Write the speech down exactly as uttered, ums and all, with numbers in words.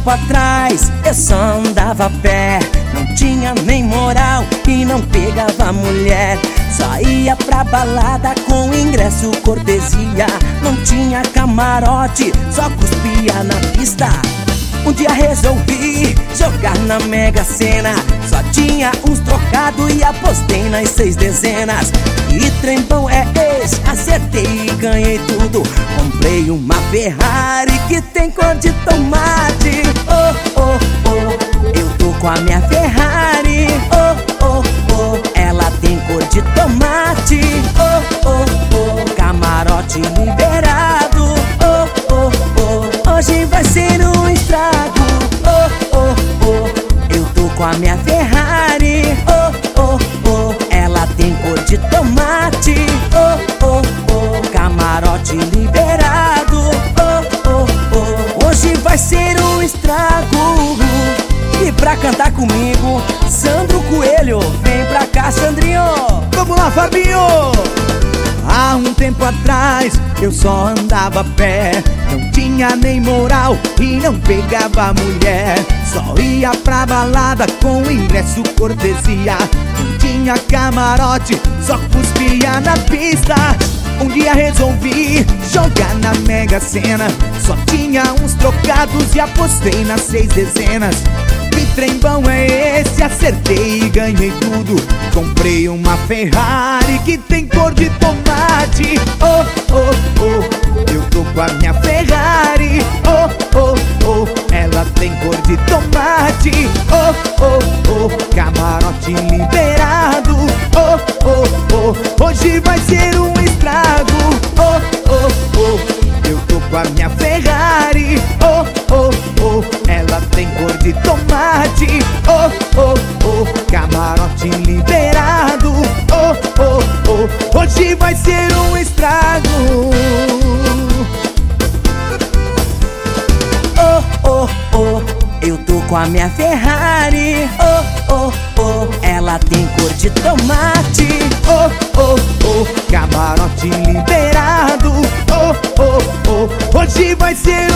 tempo atrás eu só andava a pé, não tinha nem moral e não pegava mulher. Só ia pra balada com ingresso cortesia, não tinha camarote, só cuspia na pista. Um dia resolvi jogar na Mega Sena, só tinha uns trocados e apostei nas seis dezenas. Que trem bom é esse? Acertei e ganhei tudo. Comprei uma Ferrari que tem cor de tomate. Oh, oh, oh, eu tô com a minha Ferrari. Oh, oh, oh, ela tem cor de tomate. Oh, oh, oh, camarote liberado. Oh, oh, oh, hoje vai ser um estrago. Oh, oh, oh, eu tô com a minha Ferrari. Oh, oh, oh, ela tem cor de tomate. Oh, oh, oh, camarote liberado. Oh, oh, oh, hoje vai ser um estrago. E pra cantar comigo, Sandro Coelho, vem pra cá, Sandrinho. Vamos lá, Fabinho! Há um tempo atrás eu só andava a pé, não tinha nem moral e não pegava mulher. Só ia pra balada com ingresso cortesia, não tinha camarote, só cuspia na pista. Um dia resolvi jogar na Mega Sena, só tinha uns trocados e apostei nas seis dezenas. Que trem bom é esse? Acertei e ganhei tudo. Comprei uma Ferrari que tem cor de tomate. Oh, oh, oh, eu tô com a minha Ferrari. Oh, oh, oh, ela tem cor de tomate. Oh, oh, oh, camarote liberado. Oh, oh, oh, hoje vai ser um estrago. Oh, oh, oh, eu tô com a minha Ferrari. Oh, oh, oh, ela tem cor de tomate. Oh, oh, oh, camarote liberado. Oh, oh, oh, hoje vai ser um estrago. Oh, oh, oh, eu tô com a minha Ferrari. Oh, oh, oh, ela tem cor de tomate. Oh, oh, oh, camarote liberado. Oh, oh, oh, hoje vai ser